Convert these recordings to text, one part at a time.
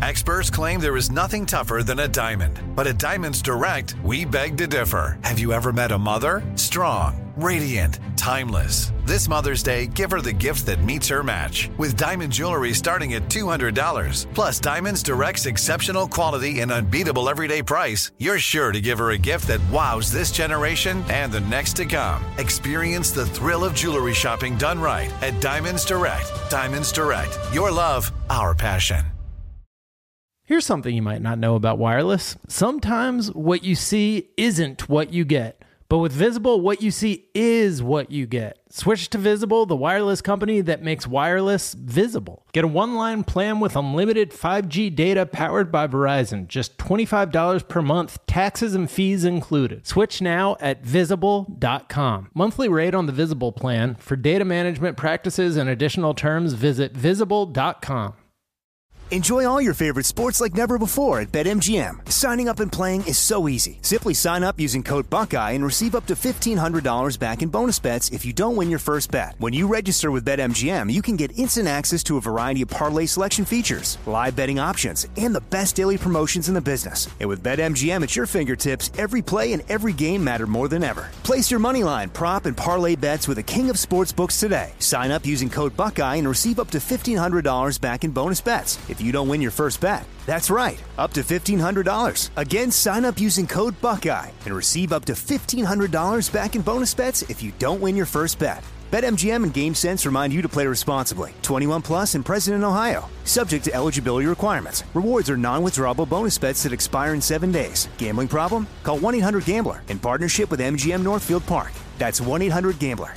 Experts claim there is nothing tougher than a diamond. But at Diamonds Direct, we beg to differ. Have you ever met a mother? Strong, radiant, timeless. This Mother's Day, give her the gift that meets her match. With diamond jewelry starting at $200. Plus Diamonds Direct's exceptional quality and unbeatable everyday price, you're sure to give her a gift that wows this generation and the next to come. Experience the thrill of jewelry shopping done right at Diamonds Direct. Diamonds Direct. Your love, our passion. Here's something you might not know about wireless. Sometimes what you see isn't what you get. But with Visible, what you see is what you get. Switch to Visible, the wireless company that makes wireless visible. Get a one-line plan with unlimited 5G data powered by Verizon. Just $25 per month, taxes and fees included. Switch now at Visible.com. Monthly rate on the Visible plan. For data management practices and additional terms, visit Visible.com. Enjoy all your favorite sports like never before at BetMGM. Signing up and playing is so easy. Simply sign up using code Buckeye and receive up to $1,500 back in bonus bets if you don't win your first bet. When you register with BetMGM, you can get instant access to a variety of parlay selection features, live betting options, and the best daily promotions in the business. And with BetMGM at your fingertips, every play and every game matter more than ever. Place your moneyline, prop, and parlay bets with the king of sportsbooks today. Sign up using code Buckeye and receive up to $1,500 back in bonus bets if you don't win your first bet. That's right, up to $1,500. Again, sign up using code Buckeye and receive up to $1,500 back in bonus bets if you don't win your first bet. BetMGM and GameSense remind you to play responsibly. 21 plus and present in Ohio. Subject to eligibility requirements. Rewards are non-withdrawable bonus bets that expire in 7 days. Gambling problem? Call 1-800-GAMBLER in partnership with MGM Northfield Park. That's 1-800-GAMBLER.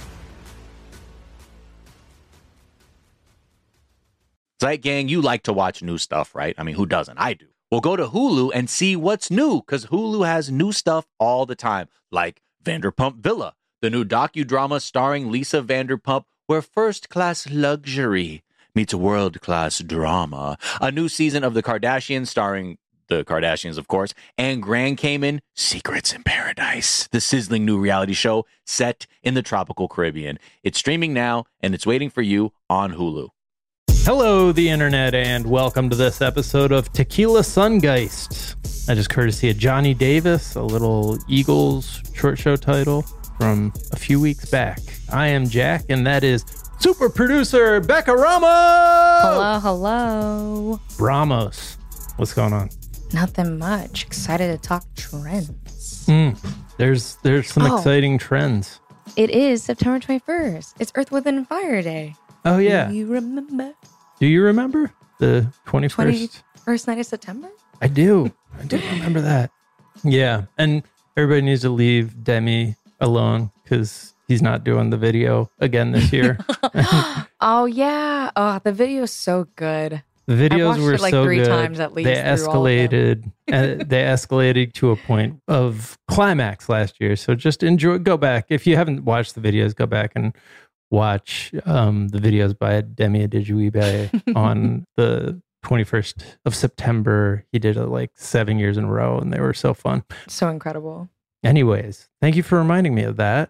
Zeit Gang, you like to watch new stuff, right? I mean, who doesn't? I do. Well, go to Hulu and see what's new, because Hulu has new stuff all the time, like Vanderpump Villa, the new docudrama starring Lisa Vanderpump, where first-class luxury meets world-class drama. A new season of The Kardashians starring the Kardashians, of course, and Grand Cayman, Secrets in Paradise, the sizzling new reality show set in the tropical Caribbean. It's streaming now, and it's waiting for you on Hulu. Hello, the internet, and welcome to this episode of Tequila Sungeist. That is courtesy of Johnny Davis, a little Eagles short show title from a few weeks back. I am Jack, and that is super producer Becca Ramos. Hello. Ramos. What's going on? Nothing much. Excited to talk trends. There's some exciting trends. It is September 21st. It's Earth, Wind, and Fire Day. Oh, yeah. Do you remember? Do you remember the 21st? 21st night of September? I do. I do remember that. Yeah. And everybody needs to leave Demi alone because he's not doing the video again this year. Oh, yeah. Oh, the video is so good. The videos were like so 3 good. times at least. They escalated. They escalated to a point of climax last year. So just enjoy. Go back. If you haven't watched the videos, go back and watch the videos by Demi Adejuyigbe on the 21st of September. He did it like 7 years in a row, and they were so fun. So incredible. Anyways, thank you for reminding me of that.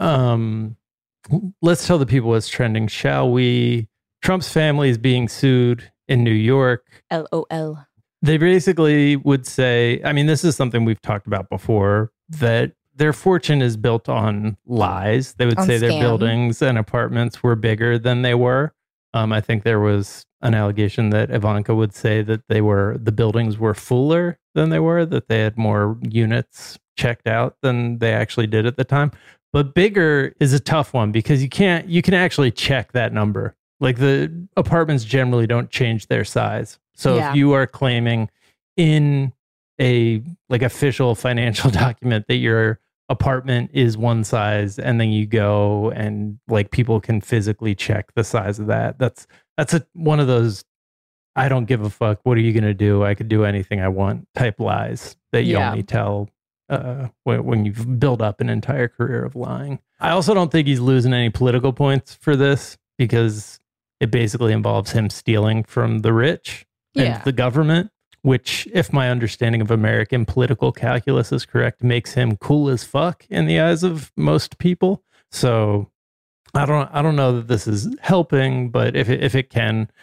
Let's tell the people what's trending, shall we? Trump's family is being sued in New York. LOL. They basically would say, I mean, this is something we've talked about before, that their fortune is built on lies. They would say their buildings and apartments were bigger than they were. I think there was an allegation that Ivanka would say that the buildings were fuller than they were, that they had more units checked out than they actually did at the time. But bigger is a tough one because you can actually check that number. Like the apartments generally don't change their size. So if you are claiming in a like official financial document that your apartment is one size, and then you go and like people can physically check the size of that. That's one of those I don't give a fuck. What are you going to do? I could do anything I want type lies that you only tell when you've built up an entire career of lying. I also don't think he's losing any political points for this because it basically involves him stealing from the rich and the government, which, if my understanding of American political calculus is correct, makes him cool as fuck in the eyes of most people. So I don't know that this is helping, but if it can,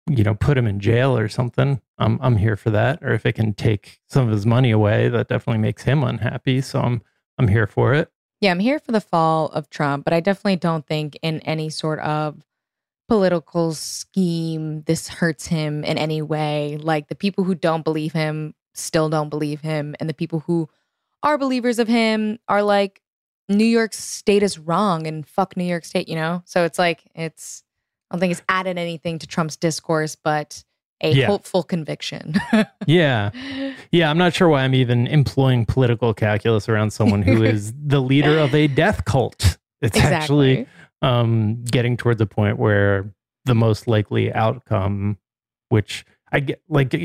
put him in jail or something, I'm here for that. Or if it can take some of his money away, that definitely makes him unhappy. So I'm here for it. Yeah, I'm here for the fall of Trump, but I definitely don't think in any sort of political scheme this hurts him in any way. Like, the people who don't believe him still don't believe him, and the people who are believers of him are like, New York State is wrong and fuck New York State, So it's like, I don't think it's added anything to Trump's discourse, but a hopeful conviction. Yeah. I'm not sure why I'm even employing political calculus around someone who is the leader of a death cult. It's actually getting towards a point where the most likely outcome, which I get,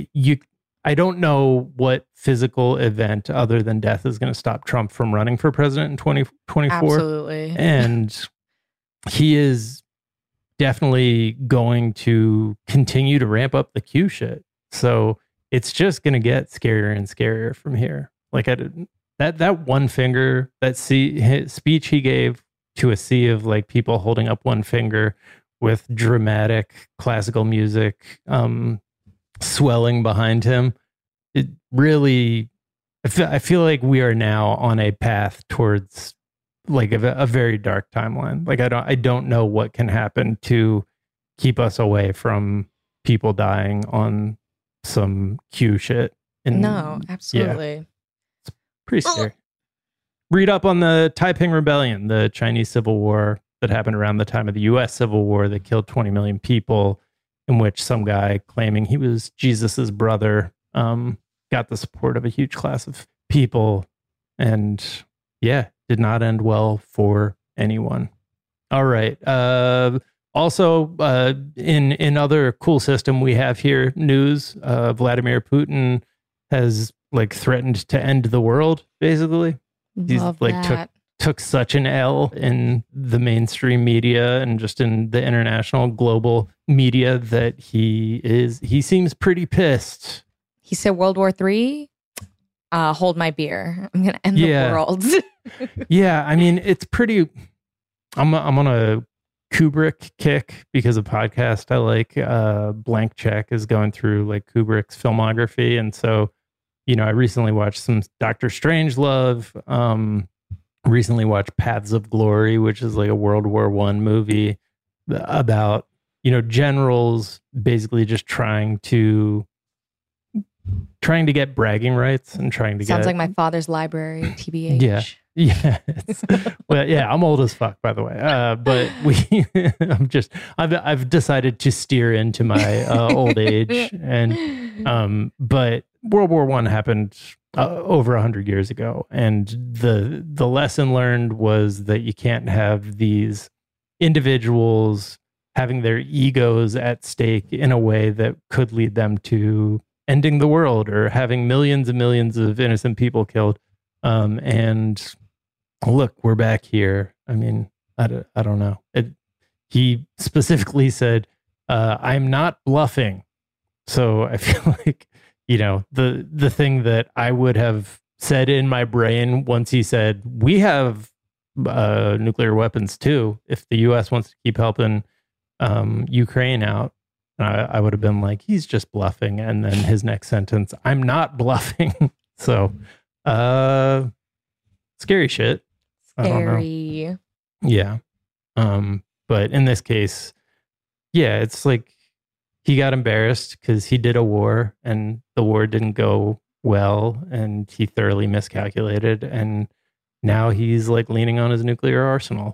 I don't know what physical event other than death is going to stop Trump from running for president in 2024. Absolutely. And he is definitely going to continue to ramp up the Q shit. So it's just going to get scarier and scarier from here. Like, that one finger, that speech he gave to a sea of like people holding up one finger with dramatic classical music swelling behind him. It really, I feel like we are now on a path towards like a very dark timeline. Like, I don't know what can happen to keep us away from people dying on some Q shit. No, absolutely. Yeah, it's pretty scary. Read up on the Taiping Rebellion, the Chinese Civil War that happened around the time of the U.S. Civil War that killed 20 million people, in which some guy claiming he was Jesus's brother got the support of a huge class of people, and did not end well for anyone. All right. Also, in other cool system we have here, news, Vladimir Putin has like threatened to end the world, basically. He's took such an L in the mainstream media and just in the international global media that he seems pretty pissed. He said World War III, hold my beer. I'm going to end the world. Yeah, I mean, it's pretty, I'm on a Kubrick kick because of podcast I like. Blank Check is going through like Kubrick's filmography. And so, I recently watched some Dr. Strangelove, recently watched Paths of Glory, which is like a World War I movie about, generals basically just trying to get bragging rights and trying to Sounds like my father's library, TBH. Yeah. Well, yeah, I'm old as fuck, by the way. But I've decided to steer into my old age, and but World War I happened over 100 years ago, and the lesson learned was that you can't have these individuals having their egos at stake in a way that could lead them to ending the world or having millions and millions of innocent people killed. And look, we're back here. I mean, I don't know. He specifically said, I'm not bluffing. So I feel like, the thing that I would have said in my brain once he said, we have nuclear weapons too, if the U.S. wants to keep helping Ukraine out, I would have been like, he's just bluffing. And then his next sentence, I'm not bluffing. So, scary shit. Scary. Yeah. But in this case, it's like he got embarrassed because he did a war and the war didn't go well and he thoroughly miscalculated. And now he's like leaning on his nuclear arsenal.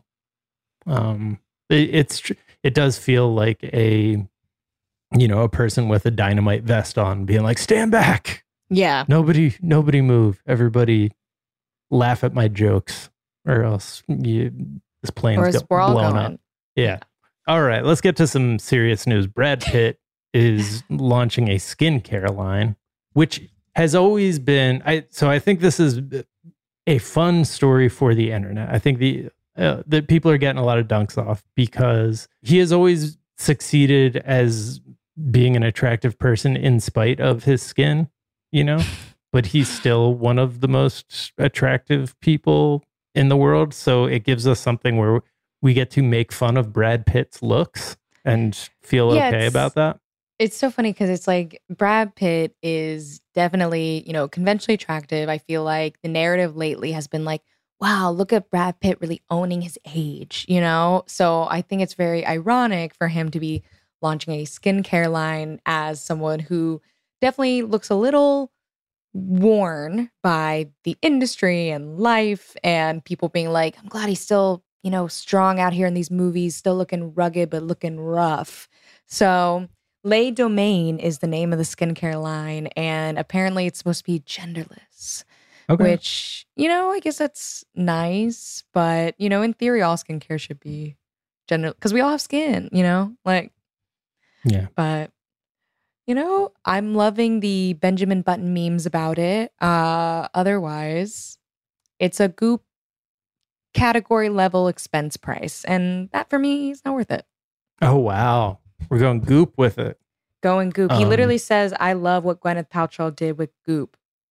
It does feel like a person with a dynamite vest on being like, stand back. Yeah. Nobody move. Everybody laugh at my jokes or else this plane's blown up. Yeah. All right. Let's get to some serious news. Brad Pitt is launching a skincare line, which has always been, I think this is a fun story for the internet. I think that people are getting a lot of dunks off because he has always succeeded as being an attractive person in spite of his skin, but he's still one of the most attractive people in the world. So it gives us something where we get to make fun of Brad Pitt's looks and feel okay about that. It's so funny because it's like Brad Pitt is definitely, conventionally attractive. I feel like the narrative lately has been like, wow, look at Brad Pitt really owning his age, So I think it's very ironic for him to be launching a skincare line as someone who definitely looks a little worn by the industry and life and people being like, I'm glad he's still, strong out here in these movies, still looking rugged, but looking rough. So Les Domaine is the name of the skincare line. And apparently it's supposed to be genderless, which, I guess that's nice. But, in theory, all skincare should be gender because we all have skin, yeah. But I'm loving the Benjamin Button memes about it. Otherwise, it's a Goop category level expense price. And that for me is not worth it. Oh, wow. We're going Goop with it. Going Goop. He literally says, I love what Gwyneth Paltrow did with Goop.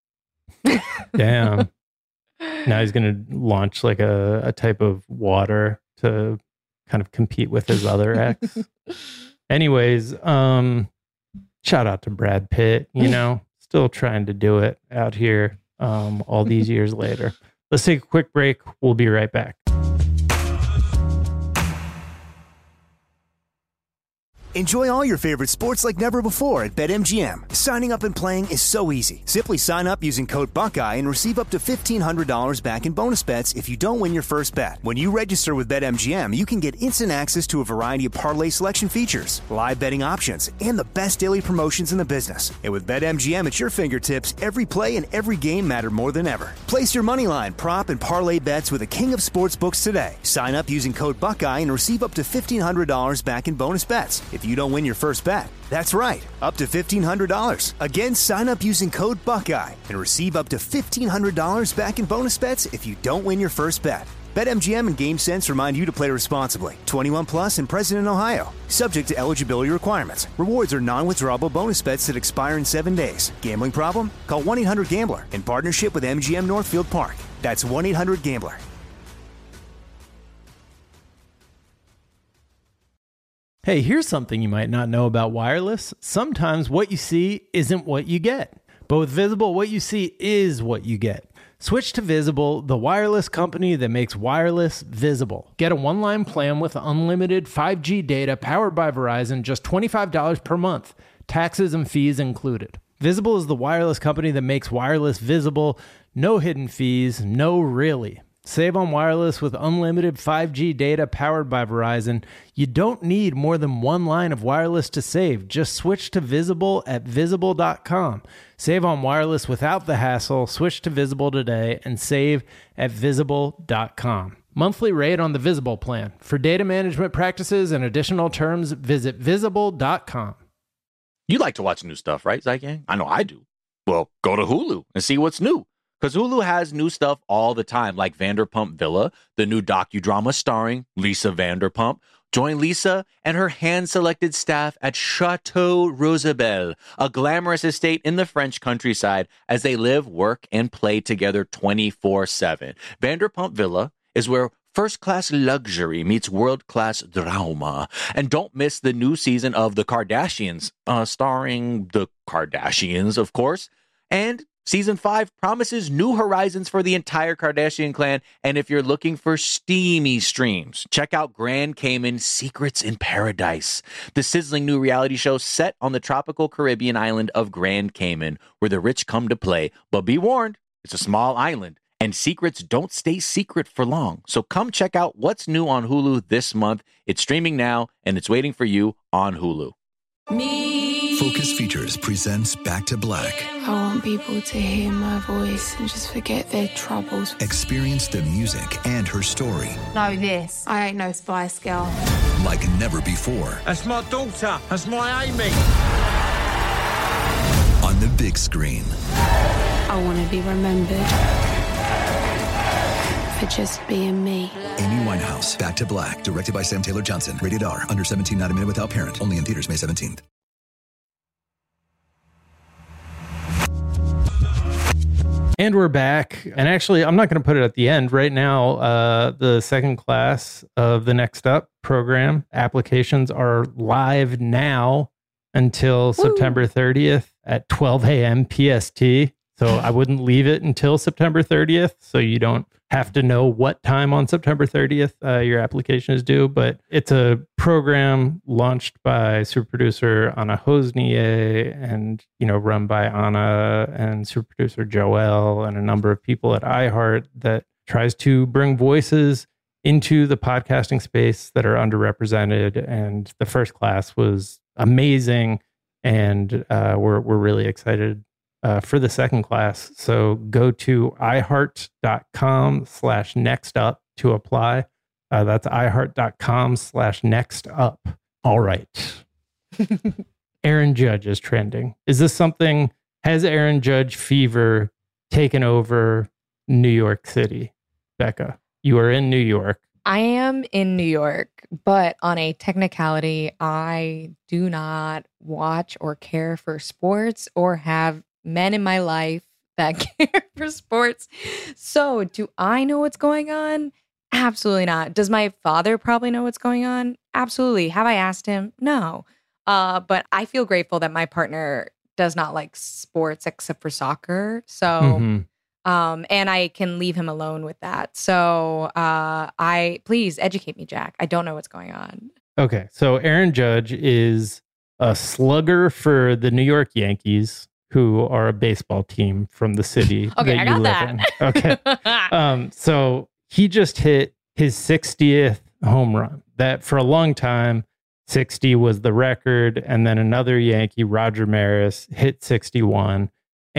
Damn. Now he's going to launch like a type of water to kind of compete with his other ex. Anyways, shout out to Brad Pitt, still trying to do it out here all these years later. Let's take a quick break. We'll be right back. Enjoy all your favorite sports like never before at BetMGM. Signing up and playing is so easy. Simply sign up using code Buckeye and receive up to $1,500 back in bonus bets if you don't win your first bet. When you register with BetMGM, you can get instant access to a variety of parlay selection features, live betting options, and the best daily promotions in the business. And with BetMGM at your fingertips, every play and every game matter more than ever. Place your moneyline, prop, and parlay bets with the king of sportsbooks today. Sign up using code Buckeye and receive up to $1,500 back in bonus bets if you don't win your first bet. That's right, up to $1,500. Again, sign up using code Buckeye and receive up to $1,500 back in bonus bets if you don't win your first bet. BetMGM and GameSense remind you to play responsibly. 21 plus and present in Ohio. Subject to eligibility requirements. Rewards are non-withdrawable bonus bets that expire in 7 days. Gambling problem? Call 1-800-GAMBLER in partnership with MGM Northfield Park. That's 1-800-GAMBLER. Hey, here's something you might not know about wireless. Sometimes what you see isn't what you get. But with Visible, what you see is what you get. Switch to Visible, the wireless company that makes wireless visible. Get a one-line plan with unlimited 5G data powered by Verizon, just $25 per month. Taxes and fees included. Visible is the wireless company that makes wireless visible. No hidden fees, no really. Save on wireless with unlimited 5G data powered by Verizon. You don't need more than one line of wireless to save. Just switch to Visible at Visible.com. Save on wireless without the hassle. Switch to Visible today and save at Visible.com. Monthly rate on the Visible plan. For data management practices and additional terms, visit Visible.com. You like to watch new stuff, right, Zygang? I know I do. Well, go to Hulu and see what's new. Because Hulu has new stuff all the time, like Vanderpump Villa, the new docudrama starring Lisa Vanderpump. Join Lisa and her hand-selected staff at Chateau Rosabelle, a glamorous estate in the French countryside, as they live, work, and play together 24/7. Vanderpump Villa is where first-class luxury meets world-class drama. And don't miss the new season of The Kardashians, starring the Kardashians, of course. And Season 5 promises new horizons for the entire Kardashian clan, and if you're looking for steamy streams, check out Grand Cayman Secrets in Paradise, the sizzling new reality show set on the tropical Caribbean island of Grand Cayman, where the rich come to play. But be warned, it's a small island, and secrets don't stay secret for long. So come check out what's new on Hulu this month. It's streaming now, and it's waiting for you on Hulu. Focus Features presents Back to Black. I want people to hear my voice and just forget their troubles. Experience the music and her story. Know this, I ain't no Spice Girl. Like never before. That's my daughter. That's my Amy. On the big screen. I want to be remembered for just being me. Amy Winehouse, Back to Black. Directed by Sam Taylor Johnson. Rated R. Under 17, not a minute without parent. Only in theaters May 17th. And we're back. And actually, I'm not going to put it at the end. Right now, the second class of the Next Up program applications are live now until September 30th at 12 a.m. PST. So I wouldn't leave it until September 30th. So you don't have to know what time on September 30th your application is due. But it's a program launched by super producer Anna Hosnier and, run by Anna and super producer Joel and a number of people at iHeart that tries to bring voices into the podcasting space that are underrepresented. And the first class was amazing. And we're really excited for the second class. So go to iheart.com/nextup to apply. That's iheart.com/nextup. All right. Aaron Judge is trending. Is this something, has Aaron Judge fever taken over New York City? Becca, you are in New York. I am in New York, but on a technicality, I do not watch or care for sports or have men in my life that care for sports. So do I know what's going on? Absolutely not. Does my father probably know what's going on? Absolutely. Have I asked him? No. But I feel grateful that my partner does not like sports except for soccer. So, and I can leave him alone with that. So please educate me, Jack. I don't know what's going on. Okay. So Aaron Judge is a slugger for the New York Yankees, who are a baseball team from the city okay, that I you got live that. in. Okay. So he just hit his 60th home run. That for a long time, 60 was the record. And then another Yankee, Roger Maris, hit 61.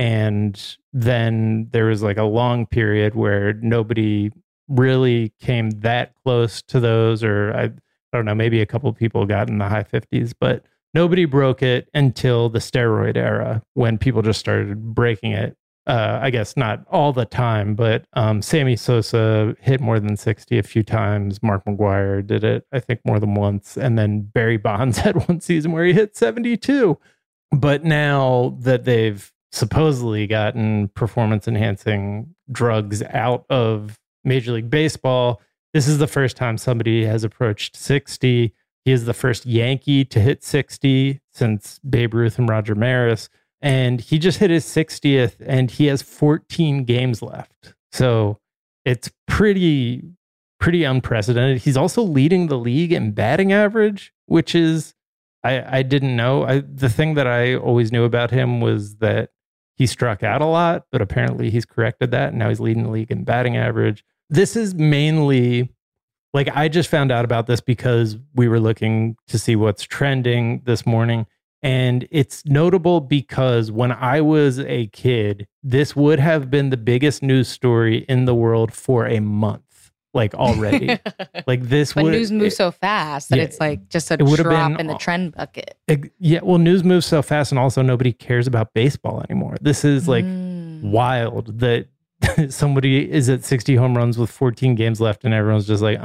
And then there was like a long period where nobody really came that close to those, or I don't know, maybe a couple of people got in the high 50s, but nobody broke it until the steroid era when people just started breaking it. I guess not all the time, but Sammy Sosa hit more than 60 a few times. Mark McGwire did it, I think, more than once. And then Barry Bonds had one season where he hit 72. But now that they've supposedly gotten performance-enhancing drugs out of Major League Baseball, this is the first time somebody has approached 60. He is the first Yankee to hit 60 since Babe Ruth and Roger Maris. And he just hit his 60th and he has 14 games left. So it's pretty unprecedented. He's also leading the league in batting average, which is, I didn't know. The thing that I always knew about him was that he struck out a lot, but apparently he's corrected that. And now he's leading the league in batting average. This is mainly, like, I just found out about this because we were looking to see what's trending this morning. And it's notable because when I was a kid, this would have been the biggest news story in the world for a month, like already. Like this but would news moves so fast that it's like just a drop in the trend bucket. Yeah, well, news moves so fast, and also nobody cares about baseball anymore. This is like wild that somebody is at 60 home runs with 14 games left, and everyone's just like,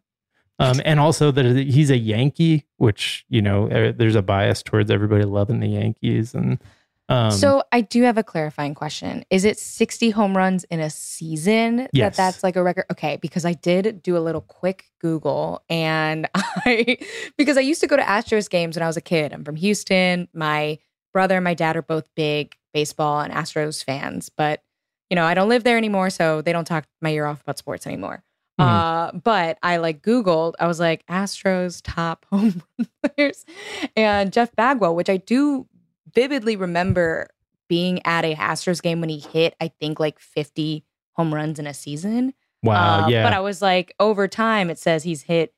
and also that he's a Yankee, which, there's a bias towards everybody loving the Yankees. And so I do have a clarifying question. Is it 60 home runs in a season? Yes. That's like a record? Okay, because I did do a little quick Google, and because I used to go to Astros games when I was a kid. I'm from Houston. My brother and my dad are both big baseball and Astros fans, but I don't live there anymore, so they don't talk my ear off about sports anymore. But I Googled, I was like, Astros top home run players, and Jeff Bagwell, which I do vividly remember being at a Astros game when he hit, I think 50 home runs in a season. Wow. Yeah. But I was like, over time, it says he's hit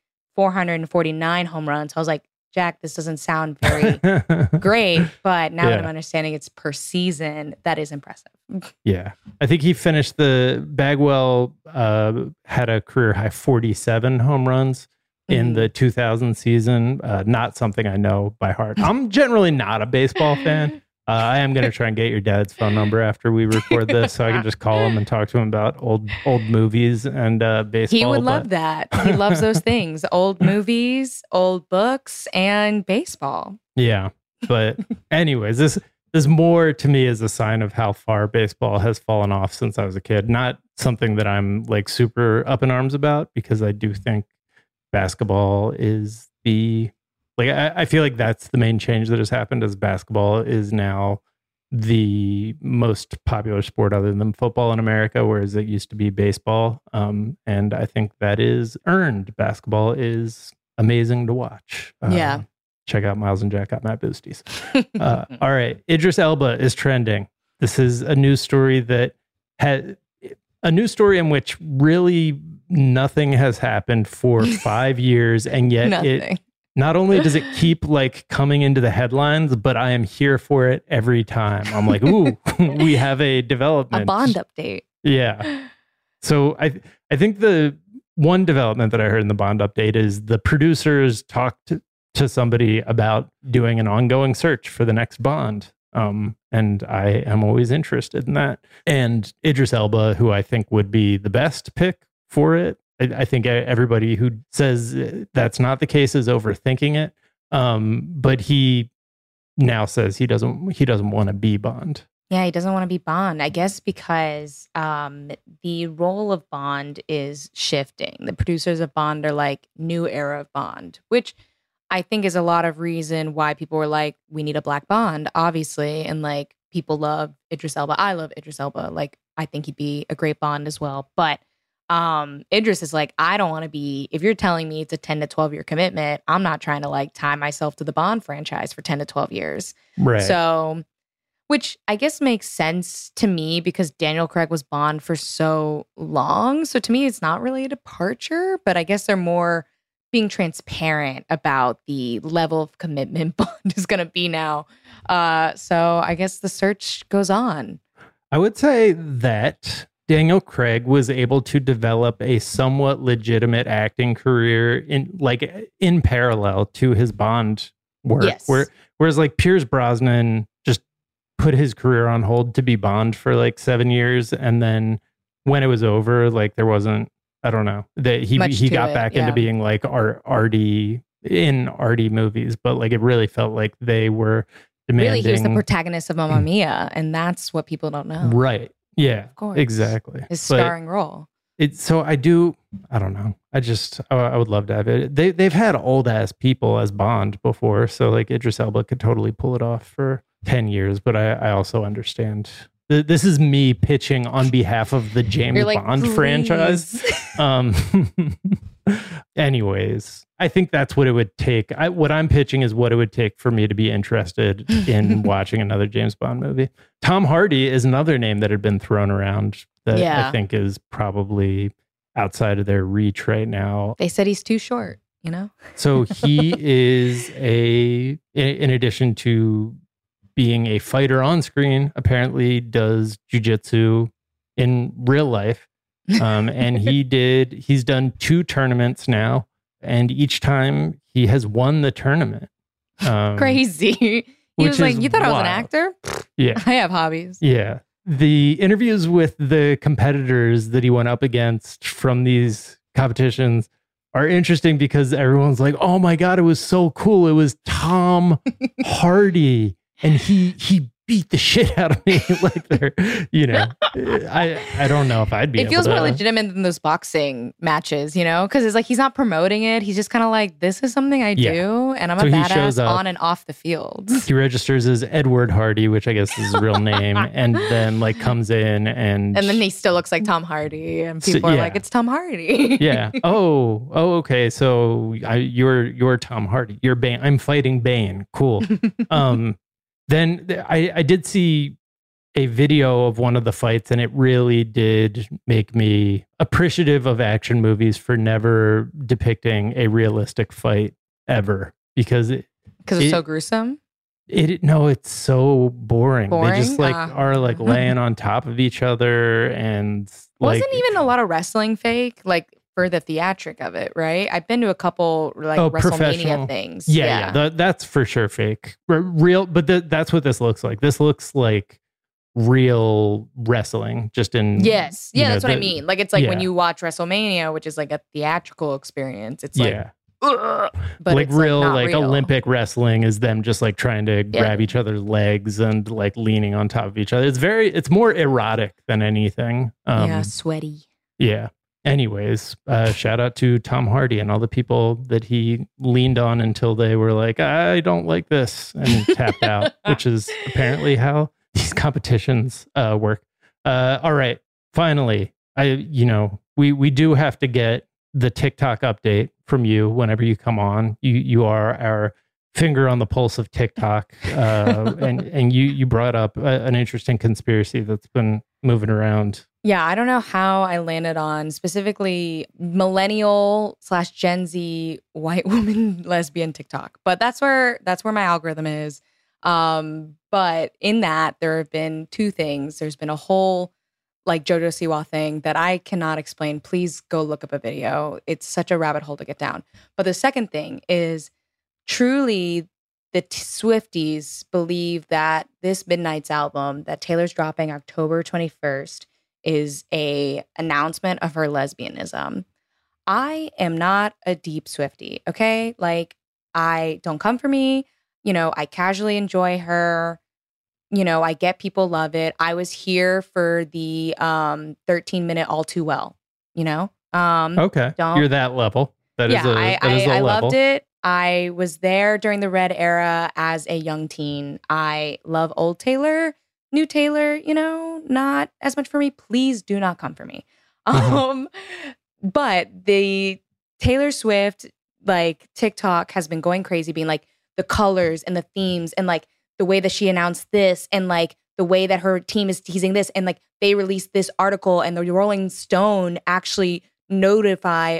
449 home runs. I was like, Jack, this doesn't sound very great, but now that I'm understanding it's per season, that is impressive. Yeah. I think he finished Bagwell had a career high 47 home runs in the 2000 season. Not something I know by heart. I'm generally not a baseball fan. I am going to try and get your dad's phone number after we record this so I can just call him and talk to him about old movies and baseball. He would love that. He loves those things. Old movies, old books, and baseball. Yeah. But anyways, this more to me is a sign of how far baseball has fallen off since I was a kid. Not something that I'm super up in arms about, because I do think basketball is the Like, I feel like that's the main change that has happened as basketball is now the most popular sport other than football in America, whereas it used to be baseball. And I think that is earned. Basketball is amazing to watch. Check out Miles and Jack got Matt Boosties. All right. Idris Elba is trending. This is a news story that had a news story in which really nothing has happened for 5 years. And yet it not only does it keep like coming into the headlines, but I am here for it every time. I'm like, ooh, we have a development. A Bond update. Yeah. So I think the one development that I heard in the Bond update is the producers talked to somebody about doing an ongoing search for the next Bond. And I am always interested in that. And Idris Elba, who I think would be the best pick for it. I think everybody who says that's not the case is overthinking it. But he now says he doesn't want to be Bond. Yeah, he doesn't want to be Bond, I guess, because the role of Bond is shifting. The producers of Bond are like new era of Bond, which I think is a lot of reason why people were like, we need a black Bond, obviously. And like people love Idris Elba. I love Idris Elba. Like I think he'd be a great Bond as well. But Idris is like, I don't want to be, if you're telling me it's a 10 to 12 year commitment, I'm not trying to like tie myself to the Bond franchise for 10 to 12 years. Right. So, which I guess makes sense to me because Daniel Craig was Bond for so long. So to me, it's not really a departure, but I guess they're more being transparent about the level of commitment Bond is going to be now. So I guess the search goes on. I would say that Daniel Craig was able to develop a somewhat legitimate acting career in parallel to his Bond work. Yes. Whereas like Pierce Brosnan just put his career on hold to be Bond for like 7 years. And then when it was over, like there wasn't, I don't know, that he got back into being like arty movies, but like it really felt like they were demanding. Really, he was the protagonist of Mamma Mia, and that's what people don't know. Right. Yeah, of course. Exactly. His starring role. I don't know. I would love to have it. They've had old ass people as Bond before. So like Idris Elba could totally pull it off for 10 years. But I also understand. This is me pitching on behalf of the James Bond franchise. Anyways, I think that's what it would take. What I'm pitching is what it would take for me to be interested in watching another James Bond movie. Tom Hardy is another name that had been thrown around that I think is probably outside of their reach right now. They said he's too short, you know? So he is in addition to being a fighter on screen, apparently does jujitsu in real life. And he's done 2 tournaments now. And each time he has won the tournament. Crazy. He was like, you thought wild. I was an actor? Yeah. I have hobbies. Yeah. The interviews with the competitors that he went up against from these competitions are interesting because everyone's like, oh my God, it was so cool. It was Tom Hardy. And he beat the shit out of me. Like they're, I don't know if I'd be able to. It feels more legitimate than those boxing matches, because it's like he's not promoting it. He's just kind of like, this is something I do, and I'm a badass on and off the field. He registers as Edward Hardy, which I guess is his real name, and then like comes in and then he still looks like Tom Hardy, and people are like, it's Tom Hardy. Yeah. Oh, okay. So you're Tom Hardy. You're Bane. I'm fighting Bane. Cool. Then I did see a video of one of the fights, and it really did make me appreciative of action movies for never depicting a realistic fight ever, because it's so gruesome. It's so boring. They just are like laying on top of each other, and wasn't even a lot of wrestling fake for the theatric of it, right? I've been to a couple WrestleMania things. Yeah, that's for sure fake. Real, but that's what this looks like. This looks like real wrestling, just in yes, yeah, that's what I mean. Like it's like when you watch WrestleMania, which is like a theatrical experience. It's like, but like it's real, like real. Olympic wrestling is them just like trying to grab each other's legs and like leaning on top of each other. It's more erotic than anything. Sweaty. Yeah. Anyways, shout out to Tom Hardy and all the people that he leaned on until they were like, I don't like this, and tapped out, which is apparently how these competitions work. All right. Finally, we do have to get the TikTok update from you whenever you come on. You are our finger on the pulse of TikTok. And you brought up an interesting conspiracy that's been moving around. Yeah, I don't know how I landed on specifically millennial/Gen Z white woman lesbian TikTok, but that's where my algorithm is. But in that, there have been two things. There's been a whole like JoJo Siwa thing that I cannot explain. Please go look up a video. It's such a rabbit hole to get down. But the second thing is truly the Swifties believe that this Midnights album that Taylor's dropping October 21st is a announcement of her lesbianism. I am not a deep Swiftie, okay? Like, don't come for me. I casually enjoy her. I get people love it. I was here for the 13-minute All Too Well, Okay. You're that level. I loved it. I was there during the Red era as a young teen. I love old Taylor. New Taylor, not as much for me. Please do not come for me. But the Taylor Swift, like, TikTok has been going crazy, being like the colors and the themes and like the way that she announced this and like the way that her team is teasing this. And like they released this article and the Rolling Stone actually noted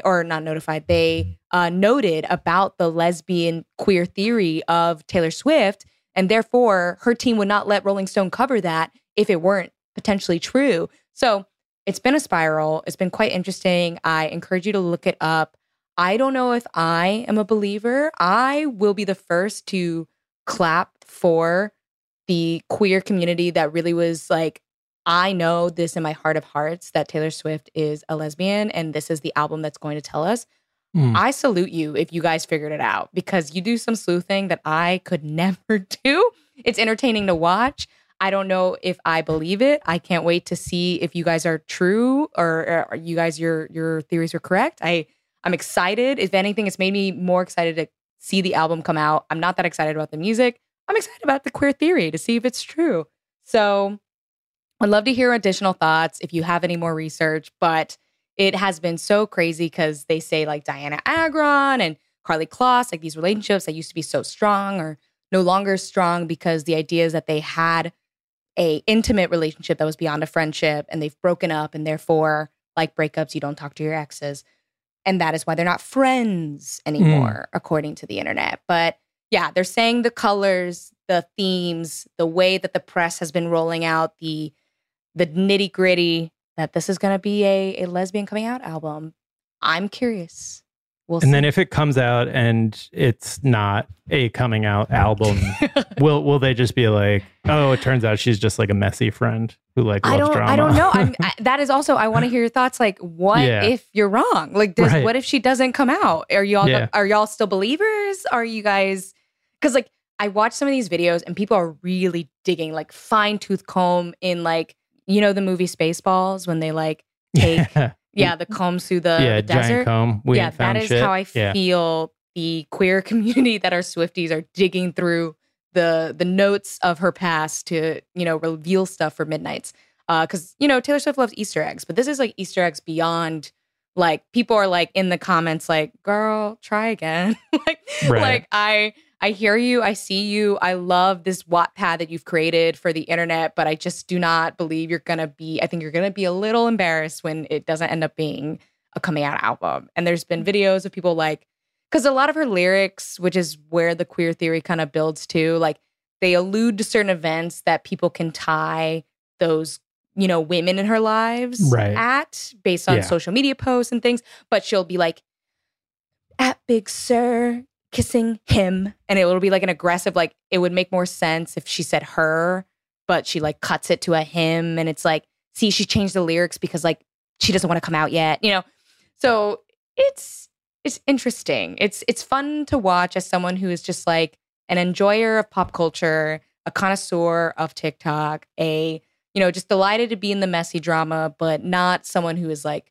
about the lesbian queer theory of Taylor Swift. And therefore, her team would not let Rolling Stone cover that if it weren't potentially true. So it's been a spiral. It's been quite interesting. I encourage you to look it up. I don't know if I am a believer. I will be the first to clap for the queer community that really was like, I know this in my heart of hearts that Taylor Swift is a lesbian and this is the album that's going to tell us. I salute you if you guys figured it out, because you do some sleuthing that I could never do. It's entertaining to watch. I don't know if I believe it. I can't wait to see if you guys are true or you guys, your theories are correct. I'm excited. If anything, it's made me more excited to see the album come out. I'm not that excited about the music. I'm excited about the queer theory to see if it's true. So I'd love to hear additional thoughts if you have any more research, but it has been so crazy because they say like Diana Agron and Karlie Kloss, like these relationships that used to be so strong are no longer strong because the idea is that they had a intimate relationship that was beyond a friendship and they've broken up, and therefore, like breakups, you don't talk to your exes. And that is why they're not friends anymore, according to the internet. But yeah, they're saying the colors, the themes, the way that the press has been rolling out the nitty gritty, that this is going to be a lesbian coming out album. I'm curious. We'll see. And then if it comes out and it's not a coming out album, will they just be like, oh, it turns out she's just like a messy friend who like loves drama? I don't know. That is also, I want to hear your thoughts. Like, what if you're wrong? Like, what if she doesn't come out? Are y'all still believers? Are you guys? Because like I watch some of these videos and people are really digging, like fine tooth comb in like, the movie Spaceballs when they like take the combs through the desert. Giant comb. That is how I feel the queer community that are Swifties are digging through the notes of her past to, reveal stuff for Midnights. Because, Taylor Swift loves Easter eggs, but this is like Easter eggs beyond, like, people are like in the comments like, girl, try again. Like I hear you. I see you. I love this Wattpad that you've created for the internet, but I just do not believe I think you're going to be a little embarrassed when it doesn't end up being a coming out album. And there's been videos of people like, because a lot of her lyrics, which is where the queer theory kind of builds to, like they allude to certain events that people can tie those, women in her lives at based on social media posts and things. But she'll be like, at Big Sur, kissing him, and it will be like an aggressive, like it would make more sense if she said her, but she like cuts it to a him, and it's like, see, she changed the lyrics because like she doesn't want to come out yet, so it's interesting. It's fun to watch as someone who is just like an enjoyer of pop culture, a connoisseur of TikTok, just delighted to be in the messy drama, but not someone who is like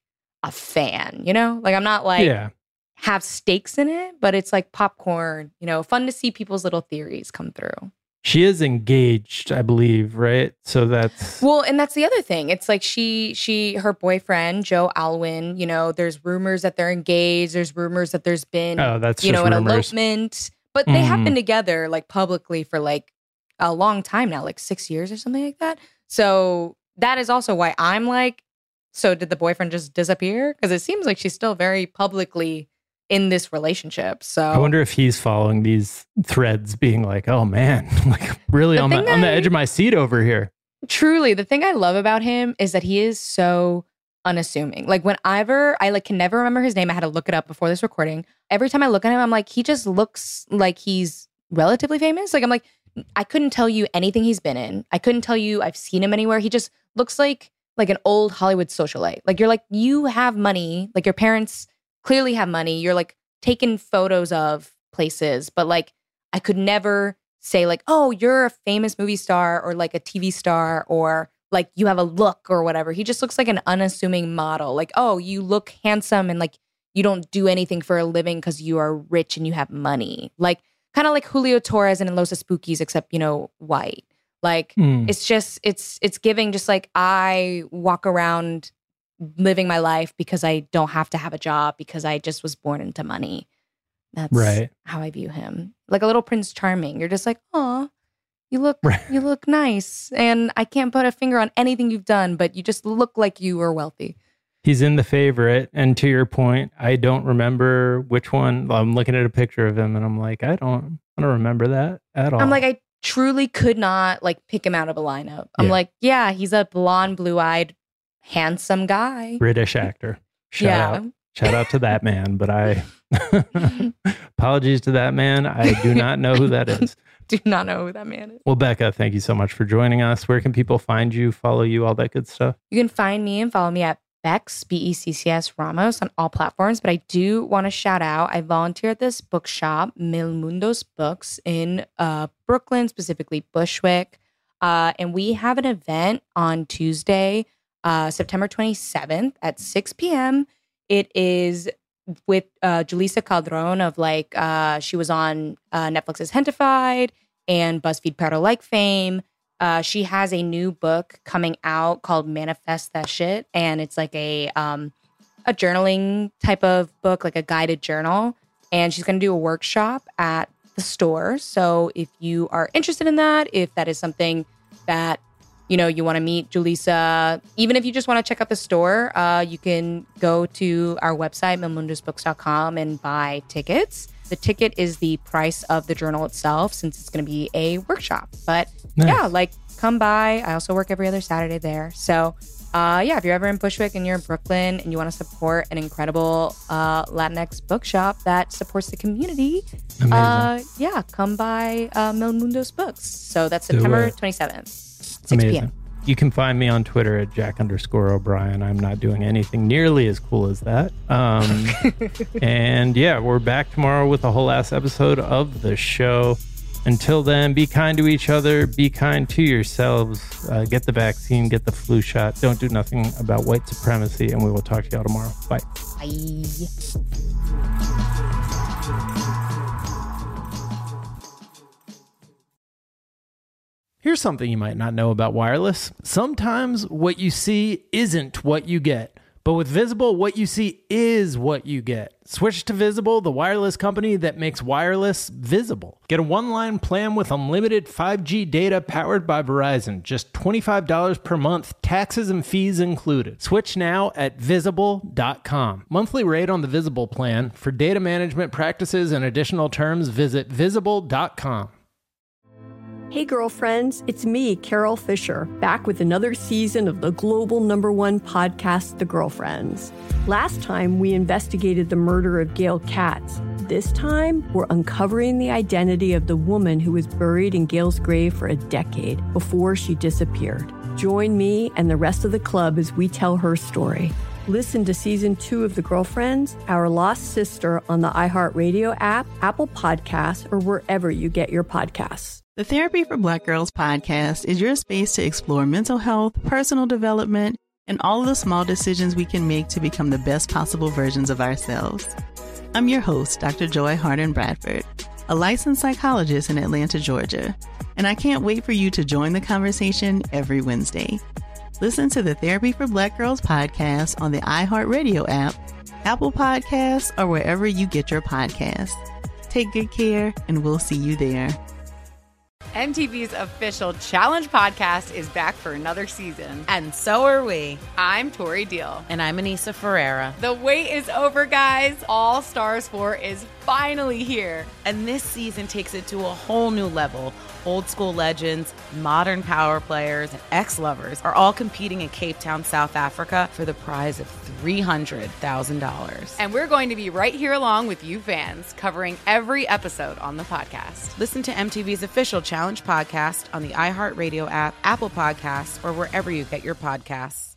a fan, you know? Like I'm not like have stakes in it, but it's like popcorn, you know, fun to see people's little theories come through. She is engaged, I believe, right? So that's... Well, and that's the other thing. It's like her boyfriend, Joe Alwyn, you know, there's rumors that they're engaged. There's rumors that there's been, an elopement. But they have been together like publicly for like a long time now, like 6 years or something like that. So that is also why I'm like, so did the boyfriend just disappear? Because it seems like she's still very publicly in this relationship. So I wonder if he's following these threads being like, oh man, like really on the edge of my seat over here. Truly, the thing I love about him is that he is so unassuming. Like whenever I can never remember his name. I had to look it up before this recording. Every time I look at him, I'm like, he just looks like he's relatively famous. Like I'm like, I couldn't tell you anything he's been in. I couldn't tell you I've seen him anywhere. He just looks like an old Hollywood socialite. Like you're like, you have money. Like your parents clearly have money. You're like taking photos of places, but like I could never say like, oh, you're a famous movie star or like a TV star or like you have a look or whatever. He just looks like an unassuming model. Like, oh, you look handsome and like you don't do anything for a living because you are rich and you have money. Like kind of like Julio Torres and in Los Spookies, except, you know, white. Like it's just, it's giving just like I walk around living my life because I don't have to have a job because I just was born into money. That's how I view him. Like a little Prince Charming. You're just like, oh, you look nice. And I can't put a finger on anything you've done, but you just look like you are wealthy. He's in The Favorite. And to your point, I don't remember which one. I'm looking at a picture of him and I'm like, I don't remember that at all. I'm like, I truly could not like pick him out of a lineup. I'm like, yeah, he's a blonde, blue-eyed, handsome guy. British actor. Shout out to that man, but apologies to that man. I do not know who that is. Do not know who that man is. Well, Becca, thank you so much for joining us. Where can people find you, follow you, all that good stuff? You can find me and follow me at Bex, BECCS Ramos on all platforms. But I do want to shout out, I volunteer at this bookshop, Mil Mundos Books in Brooklyn, specifically Bushwick. And we have an event on Tuesday, September 27th at 6 p.m. It is with Julissa Calderon of like, she was on Netflix's Hentified and BuzzFeed Perro Like fame. She has a new book coming out called Manifest That Shit. And it's like a journaling type of book, like a guided journal. And she's going to do a workshop at the store. So if you are interested in that, if that is something that, you know, you want to meet Julissa, even if you just want to check out the store, you can go to our website, milmundosbooks.com, and buy tickets. The ticket is the price of the journal itself, since it's going to be a workshop. But yeah, like come by. I also work every other Saturday there. So if you're ever in Bushwick and you're in Brooklyn and you want to support an incredible Latinx bookshop that supports the community, come by Mil Mundos Books. So that's September 27th, 6 p.m. You can find me on Twitter at Jack_O'Brien. I'm not doing anything nearly as cool as that. And yeah, we're back tomorrow with a whole ass episode of the show. Until then, be kind to each other, be kind to yourselves, get the vaccine, get the flu shot, don't do nothing about white supremacy, and we will talk to y'all tomorrow. Bye. Bye. Here's something you might not know about wireless. Sometimes what you see isn't what you get. But with Visible, what you see is what you get. Switch to Visible, the wireless company that makes wireless visible. Get a one-line plan with unlimited 5G data powered by Verizon. Just $25 per month, taxes and fees included. Switch now at Visible.com. Monthly rate on the Visible plan. For data management practices and additional terms, visit Visible.com. Hey girlfriends, it's me, Carol Fisher, back with another season of the global #1 podcast, The Girlfriends. Last time, we investigated the murder of Gail Katz. This time, we're uncovering the identity of the woman who was buried in Gail's grave for a decade before she disappeared. Join me and the rest of the club as we tell her story. Listen to Season 2 of The Girlfriends, Our Lost Sister on the iHeartRadio app, Apple Podcasts, or wherever you get your podcasts. The Therapy for Black Girls podcast is your space to explore mental health, personal development, and all of the small decisions we can make to become the best possible versions of ourselves. I'm your host, Dr. Joy Harden Bradford, a licensed psychologist in Atlanta, Georgia, and I can't wait for you to join the conversation every Wednesday. Listen to the Therapy for Black Girls podcast on the iHeartRadio app, Apple Podcasts, or wherever you get your podcasts. Take good care, and we'll see you there. MTV's official Challenge podcast is back for another season. And so are we. I'm Tori Deal. And I'm Anissa Ferreira. The wait is over, guys. All Stars 4 is finally here. And this season takes it to a whole new level. Old school legends, modern power players, and ex-lovers are all competing in Cape Town, South Africa for the prize of $300,000. And we're going to be right here along with you fans, covering every episode on the podcast. Listen to MTV's official Challenge podcast on the iHeartRadio app, Apple Podcasts, or wherever you get your podcasts.